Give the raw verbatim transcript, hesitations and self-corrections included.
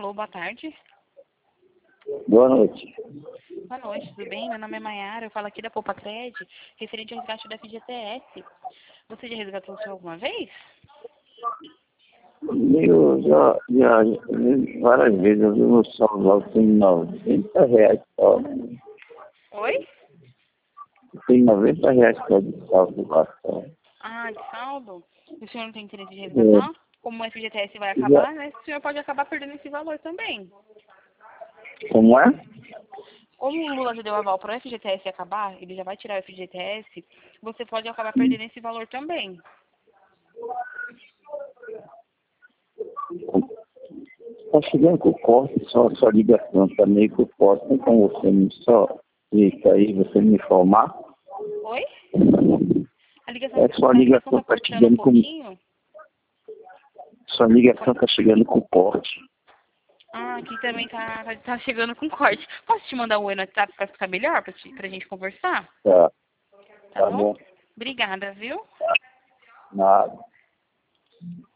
Alô, boa tarde. Boa noite. Boa noite, tudo bem? Meu nome é Maiara, eu falo aqui da Poupa Cred, referente ao resgate da F G T S. Você já resgatou o seu alguma vez? Eu já, já, já várias vezes eu vi no celular, tem noventa reais só. Oi? Tem noventa reais só de saldo lá só. Ah, de saldo? O senhor não tem interesse de É, resgatar? Como o F G T S vai já, acabar, né? O senhor pode acabar perdendo esse valor também. como é? Como o Lula já deu aval para o F G T S acabar, ele já vai tirar o F G T S, você pode acabar perdendo esse valor também. Tá chegando com o corte, só sua ligação tá meio que o corte, tem como você me só isso aí, você me informar? Oi? A ligação, É sua a ligação ligação tá tá cortando um chegando com. pouquinho. Sua ligação tá chegando com corte. Ah, aqui também tá, tá, tá chegando com corte. Posso te mandar um oi no WhatsApp pra ficar melhor, pra, te, pra gente conversar? Tá, Tá tá bom? bom. Obrigada, viu? Nada.